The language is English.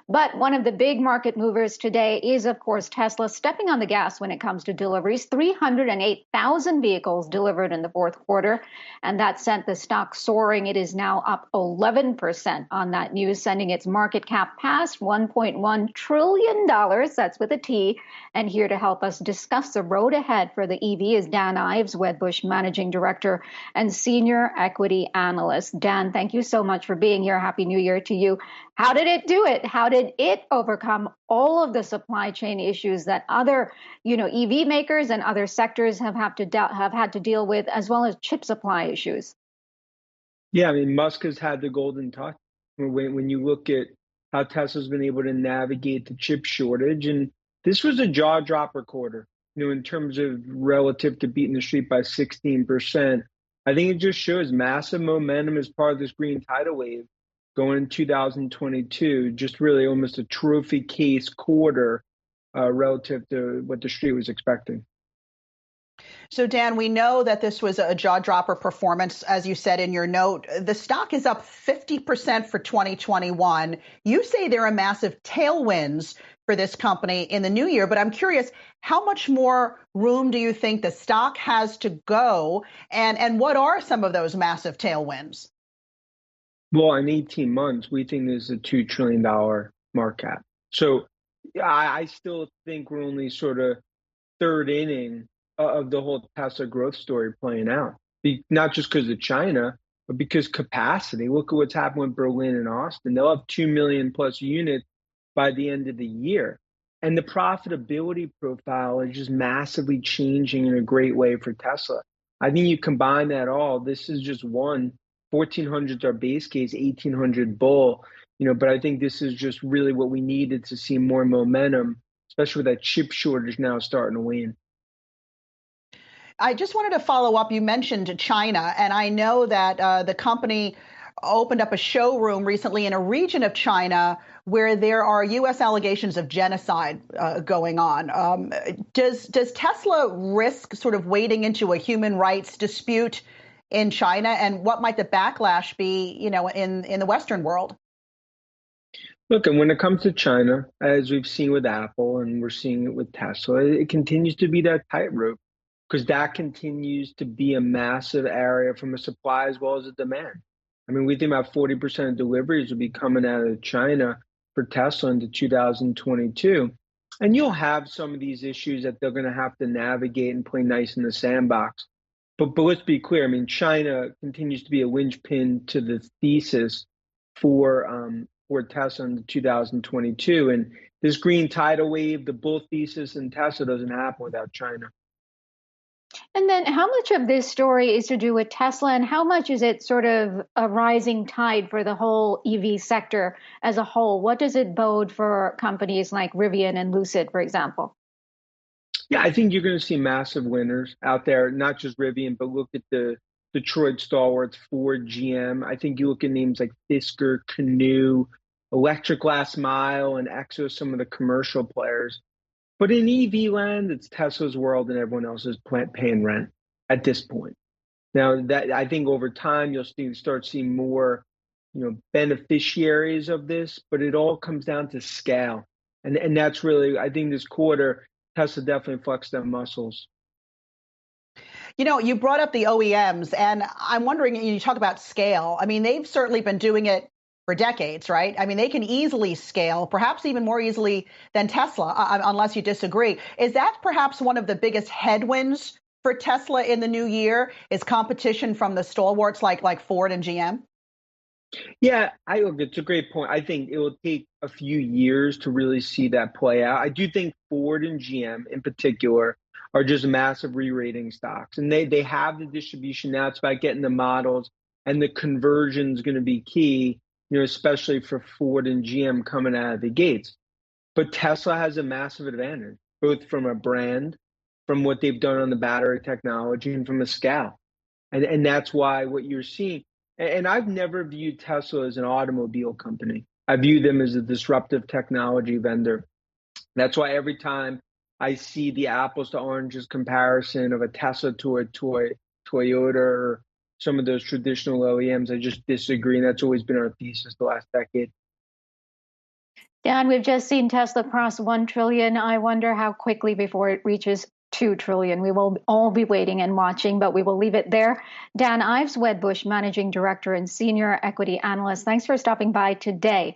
But one of the big market movers today is, of course, Tesla stepping on the gas when it comes to deliveries. 308,000 vehicles delivered in the fourth quarter, and that sent the stock soaring. It is now up 11% on that news, sending its market cap past $1.1 trillion. That's with a T. And here to help us discuss the road ahead for the EV is Dan Ives, Wedbush Managing Director and Senior Equity Analyst. Dan, thank you so much for being here. Happy New Year to you. How did it do it? How did it overcome all of the supply chain issues that other, EV makers and other sectors have had to deal with, as well as chip supply issues? Yeah, I mean, Musk has had the golden touch. When you look at how Tesla's been able to navigate the chip shortage, and this was a jaw dropper quarter, in terms of relative to beating the street by 16%. I think it just shows massive momentum as part of this green tidal wave going in 2022, just really almost a trophy case quarter relative to what the street was expecting. So, Dan, we know that this was a jaw dropper performance, as you said in your note. The stock is up 50% for 2021. You say there are massive tailwinds for this company in the new year, but I'm curious, how much more room do you think the stock has to go? And what are some of those massive tailwinds? Well, in 18 months, we think there's a $2 trillion market cap. So I still think we're only sort of third inning of the whole Tesla growth story playing out. Not just because of China, but because capacity. Look at what's happened with Berlin and Austin. They'll have 2 million plus units by the end of the year. And the profitability profile is just massively changing in a great way for Tesla. I think you combine that all, this is just one. 1,400 is our base case, 1,800 bull. But I think this is just really what we needed to see more momentum, especially with that chip shortage now starting to wane. I just wanted to follow up. You mentioned China, and I know that the company opened up a showroom recently in a region of China where there are U.S. allegations of genocide going on. Does Tesla risk sort of wading into a human rights dispute in China, and what might the backlash be, in the Western world? Look, and when it comes to China, as we've seen with Apple and we're seeing it with Tesla, it continues to be that tightrope because that continues to be a massive area from a supply as well as a demand. I mean, we think about 40% of deliveries will be coming out of China for Tesla into 2022. And you'll have some of these issues that they're going to have to navigate and play nice in the sandbox. But let's be clear. I mean, China continues to be a linchpin to the thesis for Tesla in 2022. And this green tidal wave, the bull thesis in Tesla doesn't happen without China. And then how much of this story is to do with Tesla and how much is it sort of a rising tide for the whole EV sector as a whole? What does it bode for companies like Rivian and Lucid, for example? Yeah, I think you're going to see massive winners out there, not just Rivian, but look at the Detroit stalwarts, Ford, GM. I think you look at names like Fisker, Canoo, Electric Last Mile, and Exo, some of the commercial players. But in EV land, it's Tesla's world and everyone else is paying rent at this point. Now, that I think over time, you'll start seeing more beneficiaries of this, but it all comes down to scale. And that's really, I think this quarter, Tesla definitely flexed their muscles. You brought up the OEMs, and I'm wondering, you talk about scale. I mean, they've certainly been doing it for decades, right? I mean, they can easily scale, perhaps even more easily than Tesla, unless you disagree. Is that perhaps one of the biggest headwinds for Tesla in the new year, is competition from the stalwarts like Ford and GM? Yeah, it's a great point. I think it will take a few years to really see that play out. I do think Ford and GM in particular are just massive re-rating stocks. And they have the distribution now. It's about getting the models, and the conversion is going to be key, especially for Ford and GM coming out of the gates. But Tesla has a massive advantage, both from a brand, from what they've done on the battery technology, and from a scale. And that's why what you're seeing. And I've never viewed Tesla as an automobile company. I view them as a disruptive technology vendor. That's why every time I see the apples to oranges comparison of a Tesla to a Toyota or some of those traditional OEMs, I just disagree. And that's always been our thesis the last decade. Dan, we've just seen Tesla cross 1 trillion. I wonder how quickly before it reaches 2 trillion. We will all be waiting and watching, but we will leave it there. Dan Ives, Wedbush Managing Director and Senior Equity Analyst, thanks for stopping by today.